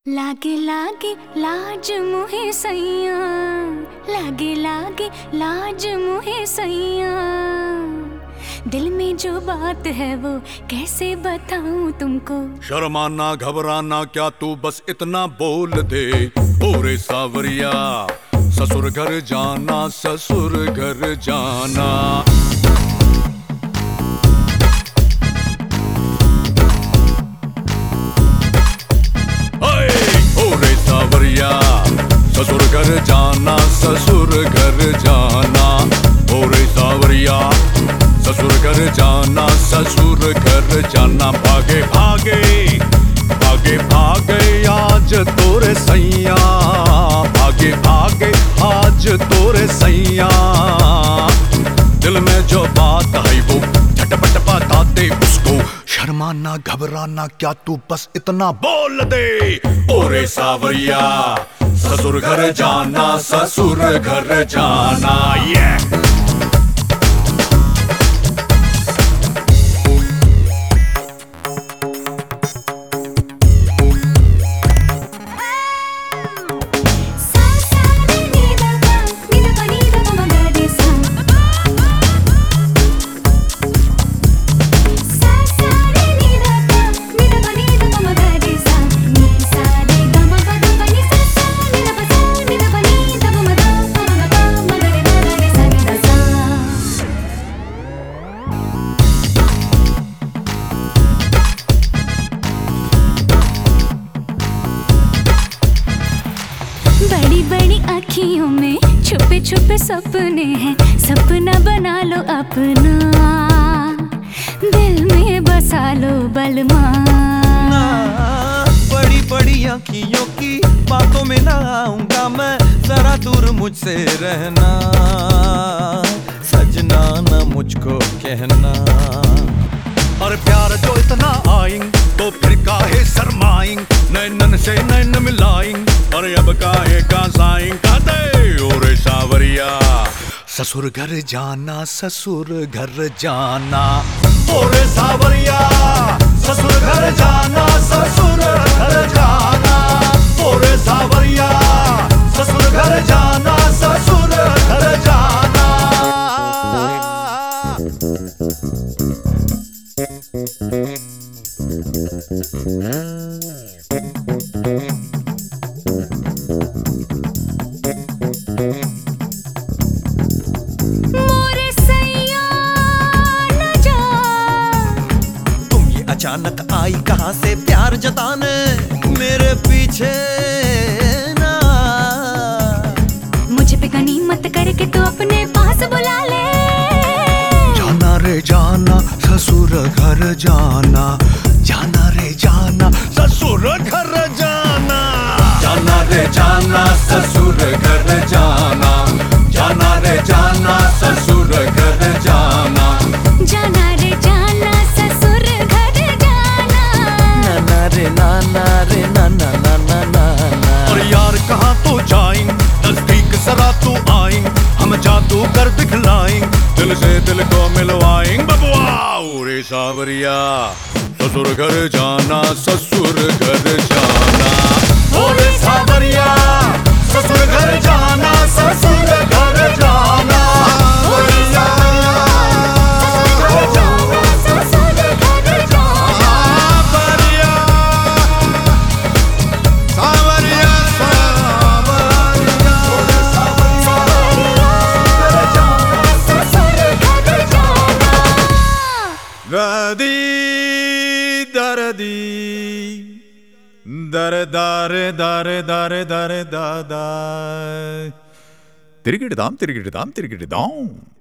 लागे लागे लाज मुहे सैया, लागे लागे लाज मुहे सैया। दिल में जो बात है वो कैसे बताऊं तुमको। शर्माना घबराना क्या तू बस इतना बोल दे। ओरे सावरिया ससुर घर जाना, ससुर घर जाना। ओरे सावरिया ससुर घर जाना, ससुर घर जाना। ओरे सावरिया ससुर घर जाना, ससुर घर जाना। भागे भागे भागे भागे आज तोरे सैया, भागे भागे आज तोरे सैया। दिल में जो बात है वो झटपट बता दे उसको। शर्माना घबराना क्या तू बस इतना बोल दे। ओरे सावरिया ससुर घर जाना, ससुर घर जाना। बड़ी बड़ी आँखियों में छुपे छुपे सपने हैं, सपना बना लो अपना, दिल में बसा लो बलमा। बड़ी बड़ी आँखियों की बातों में ना आऊंगा मैं, जरा दूर मुझसे रहना, सजना न मुझको कहना। और प्यार जो इतना आएंग तो फिर काहे शर्माएंग, नैनन से नैन मिलाएंग और अब काहे का साएंग। कहते ओरे सावरिया ससुर घर जाना, ससुर घर जाना। ओरे सावरिया ससुर घर जाना, ससुर घर जाना। ओरे सावरिया ससुर घर जाना, ससुर घर जाना। मोरे सैया न जा, तुम ये अचानक आई कहाँ से प्यार जताने, मेरे पीछे ना। मुझे पे गनीमत करके तू अपने पास बुला ले। जाना रे जाना ससुर घर जाना, जाना रे जाना ससुर घर जाना। जाना रे जाना ससुर घर जाना, जाना रे जाना ससुर घर जाना। जाना रे जाना ससुर घर जाना। नाना रे नाना रे नाना नाना नाना। और यार कहाँ तो जाएं, नजदीक जरा तो आएं, हम जादू कर दिखलाएं, दिल से दिल को मिलवाएं। बबुआ ओरे सावरिया ससुर घर जाना, ससुर घर जाना। ओरे सावरिया ससुर घर जाना, ससुर घर जाना। ओरे सावरिया ससुर घर जाना, ससुर घर जाना। सावरिया सावरिया सावरिया। ओरे सावरिया ससुर घर जाना। दर्दी दर्दी दर दारे दारे दारे दारे दादा। तिरिगिड़ दाम तिरिगिड़ दाम तिरिगिड़ दाम।